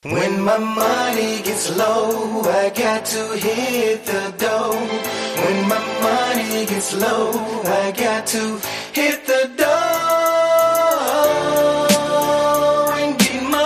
When my money gets low, I got to hit the dough. When my money gets low, I got to hit the dough and get more.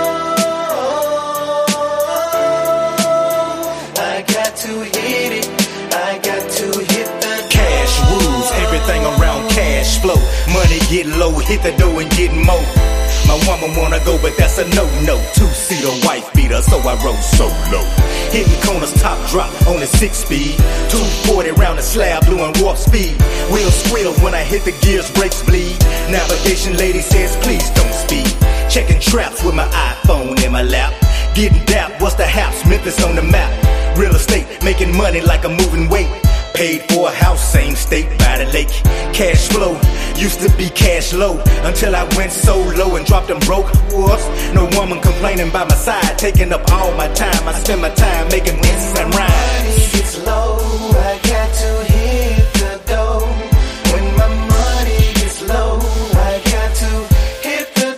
I got to hit it, I got to hit the cash rules, everything around cash flow. Money get low, hit the dough and get more. My woman wanna go, but that's a no-no. Two-seater wife beater, so I rode solo. Hitting corners, top drop on the 6-speed. 240 round the slab, blue and warp speed. Wheels squeal when I hit the gears, brakes bleed. Navigation lady says, please don't speed. Checking traps with my iPhone in my lap. Getting dap, what's the haps? Memphis on the map. Real estate, making money like a moving weight. Paid for a house, same state by the lake. Cash flow, used to be cash low, until I went so low and dropped them broke. Whoops, no woman complaining by my side, taking up all my time. I spend my time making hits and rhymes. money gets low, I got to hit the dough. When my money gets low, I got to hit the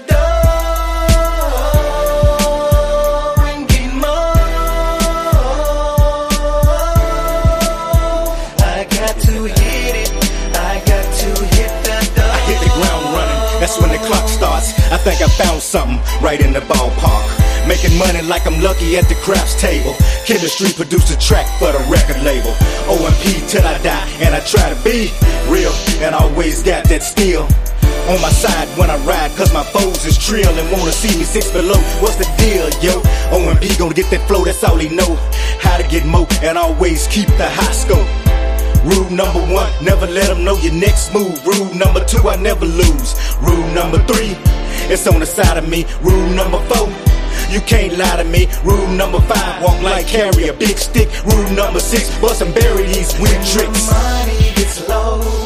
dough and get more. I got to hit it, I got to hit the dough. I hit the ground running, that's when the clock starts. I think I found something right in the ballpark. Making money like I'm lucky at the craps table. Chemistry produced a track for the record label. OMP till I die, and I try to be real, and always got that steel on my side when I ride, cause my foes is trill and wanna see me 6 below. What's the deal, yo? OMP gonna get that flow, that's all he know. How to get more, and always keep the high scope. Rule number 1, never let them know your next move. Rule number 2, I never lose. Rule number 3, it's on the side of me. Rule number 4, you can't lie to me. Rule number 5, walk like carry a big stick. Rule number 6, bust and bury these weird tricks. Money gets low,